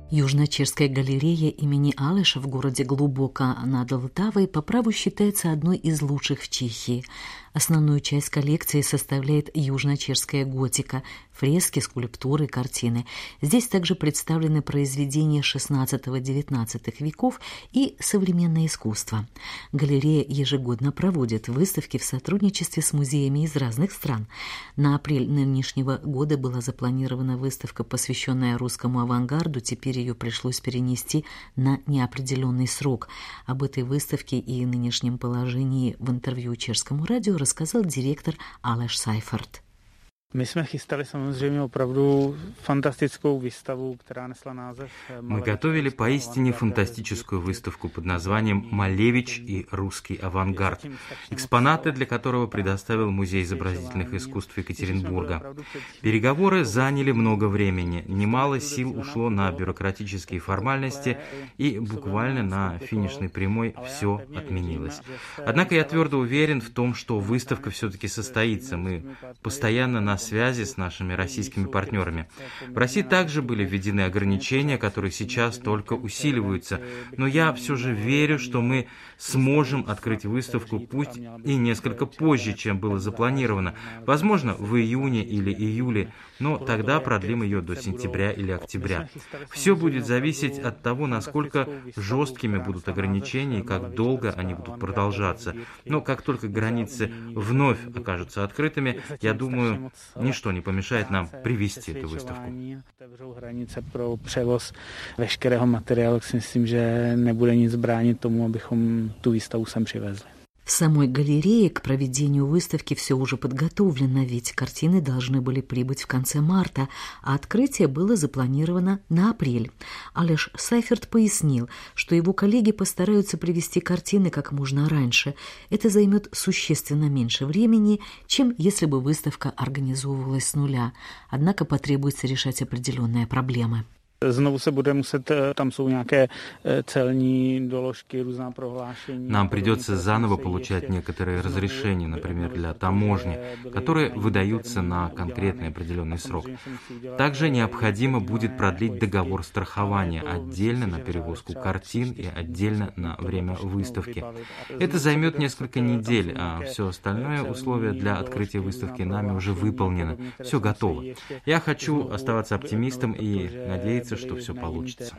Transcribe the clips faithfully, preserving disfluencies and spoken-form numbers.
Южно-Чешская галерея имени Алеша в городе Глубоко над Лтавой по праву считается одной из лучших в Чехии. Основную часть коллекции составляет южно-чешская готика, фрески, скульптуры, картины. Здесь также представлены произведения шестнадцатого-девятнадцатого веков и современное искусство. Галерея ежегодно проводит выставки в сотрудничестве с музеями из разных стран. На апрель нынешнего года была запланирована выставка, посвященная русскому авангарду. Теперь ее пришлось перенести на неопределенный срок. Об этой выставке и нынешнем положении в интервью чешскому радио рассказал директор Aleš Seifert. My jsme chystali samozřejmě opravdu fantastickou výstavu, která nesla název. Мы готовили поистине фантастическую выставку под названием «Малевич и русский авангард», экспонаты для которого предоставил Музей изобразительных искусств Екатеринбурга. Переговоры заняли много времени, немало сил ушло на бюрократические формальности, и буквально на финишной прямой все отменилось. Однако я твердо уверен в том, что выставка все-таки состоится. Мы постоянно на связи с нашими российскими партнерами. В России также были введены ограничения, которые сейчас только усиливаются, но я все же верю, что мы сможем открыть выставку, пусть и несколько позже, чем было запланировано, возможно, в июне или июле, но тогда продлим ее до сентября или октября. Все будет зависеть от того, насколько жесткими будут ограничения и как долго они будут продолжаться. Но как только границы вновь окажутся открытыми, я думаю, ничто не помешает нам привезти эту выставку. Hranice pro převoz veškerého materiálu, si myslím, že nebude nic bránit tomu, abychom tu výstavu sem přivezli. В самой галерее к проведению выставки все уже подготовлено, ведь картины должны были прибыть в конце марта, а открытие было запланировано на апрель. Алеш Сайферт пояснил, что его коллеги постараются привезти картины как можно раньше. Это займет существенно меньше времени, чем если бы выставка организовывалась с нуля. Однако потребуется решать определенные проблемы. Znovu se bude muset, tam jsou nějaké celní doložky, různá prohlášení. Нам придется заново получать некоторые разрешения, например, для таможни, которые выдаются на конкретный определенный срок. Также необходимо будет продлить договор страхования отдельно на перевозку картин и отдельно на время выставки. Это займет несколько недель, а все остальное условия для открытия выставки нами уже выполнено. Все готово. Я хочу оставаться оптимистом и надеяться, что все получится.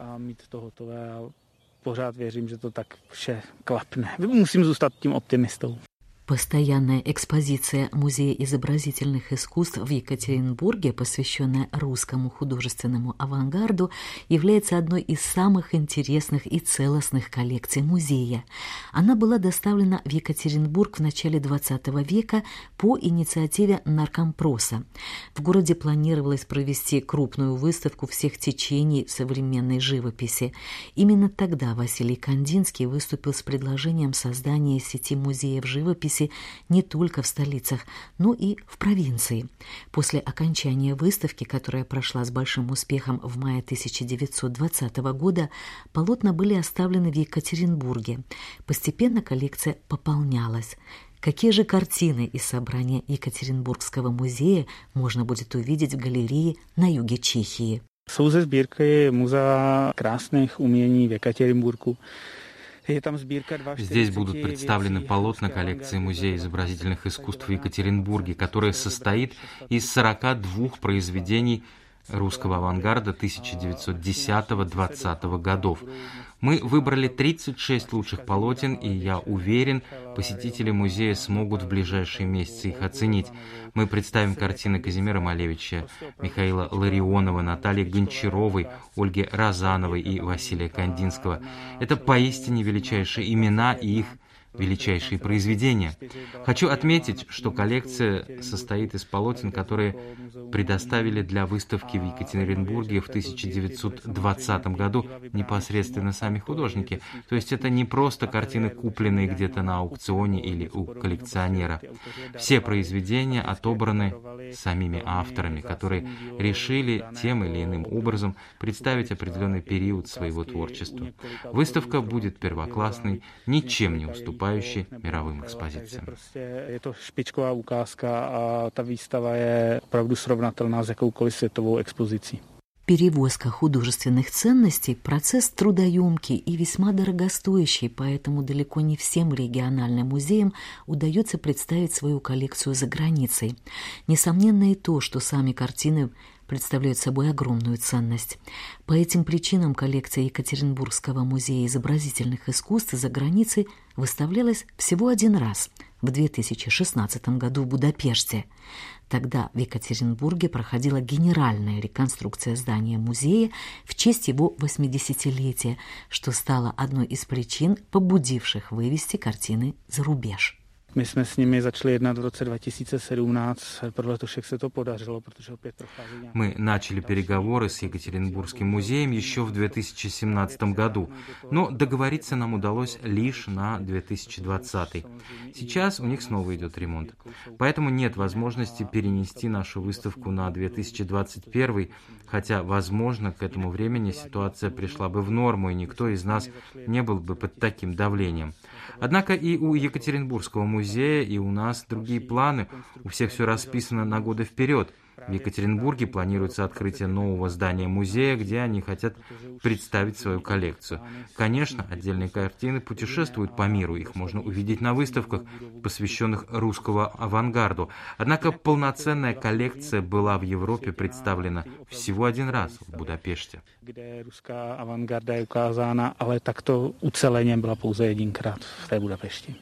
Pořád věřím, že to tak vše klapne. Musím zůstat tím optimistou. Постоянная экспозиция Музея изобразительных искусств в Екатеринбурге, посвященная русскому художественному авангарду, является одной из самых интересных и целостных коллекций музея. Она была доставлена в Екатеринбург в начале двадцатого века по инициативе Наркомпроса. В городе планировалось провести крупную выставку всех течений современной живописи. Именно тогда Василий Кандинский выступил с предложением создания сети музеев живописи не только в столицах, но и в провинции. После окончания выставки, которая прошла с большим успехом в мае тысяча девятьсот двадцатого года, полотна были оставлены в Екатеринбурге. Постепенно коллекция пополнялась. Какие же картины из собрания Екатеринбургского музея можно будет увидеть в галерее на юге Чехии? Jsou ze sbírky Muzea krásných umění v Екатеринбурgu. Здесь будут представлены полотна коллекции Музея изобразительных искусств в Екатеринбурге, которая состоит из сорока двух произведений русского авангарда тысяча девятьсот десятого-двадцатого годов. Мы выбрали тридцать шесть лучших полотен, и я уверен, посетители музея смогут в ближайшие месяцы их оценить. Мы представим картины Казимира Малевича, Михаила Ларионова, Натальи Гончаровой, Ольги Розановой и Василия Кандинского. Это поистине величайшие имена и их величайшие произведения. Хочу отметить, что коллекция состоит из полотен, которые предоставили для выставки в Екатеринбурге в тысяча девятьсот двадцатом году непосредственно сами художники. То есть это не просто картины, купленные где-то на аукционе или у коллекционера. Все произведения отобраны самими авторами, которые решили тем или иным образом представить определенный период своего творчества. Выставка будет первоклассной, ничем не уступающей мировым экспозициям. Je to špičková ukázka a ta výstava je opravdu srovnatelná s jakoukoliv světovou expozicí. Перевозка художественных ценностей – процесс трудоемкий и весьма дорогостоящий, поэтому далеко не всем региональным музеям удается представить свою коллекцию за границей. Несомненно и то, что сами картины представляют собой огромную ценность. По этим причинам коллекция Екатеринбургского музея изобразительных искусств за границей выставлялась всего один раз – в две тысячи шестнадцатом году в Будапеште. Тогда в Екатеринбурге проходила генеральная реконструкция здания музея в честь его восьмидесятилетия, что стало одной из причин, побудивших вывести картины за рубеж. My jsme s nimi začali jednat v roce dva tisíce sedmnáct, pro letošek se to podařilo, protože opět prochází. Мы начали переговоры с Екатеринбургским музеем еще в две тысячи семнадцатом году, но договориться нам удалось лишь на две тысячи двадцатый. Сейчас у них снова идет ремонт, поэтому нет возможности перенести нашу выставку на две тысячи двадцать первый, хотя, возможно, к этому времени ситуация пришла бы в норму, и никто из нас не был бы под таким давлением. Однако и у Екатеринбургского музея, и у нас другие планы. У всех все расписано на годы вперед. В Екатеринбурге планируется открытие нового здания музея, где они хотят представить свою коллекцию. Конечно, отдельные картины путешествуют по миру, их можно увидеть на выставках, посвященных русскому авангарду. Однако полноценная коллекция была в Европе представлена всего один раз в Будапеште. Kde ruská avantgarda je ukázána, ale takto uceleně byla pouze jedinkrát v té Budapešti.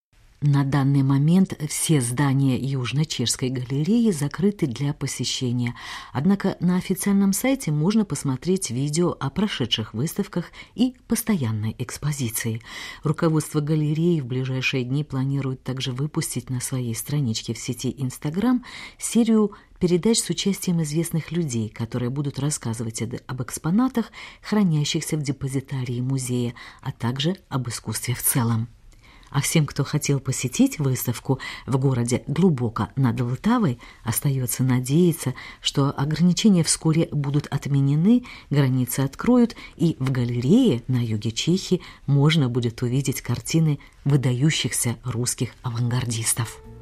На данный момент все здания Южно-Чешской галереи закрыты для посещения. Однако на официальном сайте можно посмотреть видео о прошедших выставках и постоянной экспозиции. Руководство галереи в ближайшие дни планирует также выпустить на своей страничке в сети Instagram серию передач с участием известных людей, которые будут рассказывать об экспонатах, хранящихся в депозитарии музея, а также об искусстве в целом. А всем, кто хотел посетить выставку в городе глубоко над Влтавой, остается надеяться, что ограничения вскоре будут отменены, границы откроют, и в галерее на юге Чехии можно будет увидеть картины выдающихся русских авангардистов.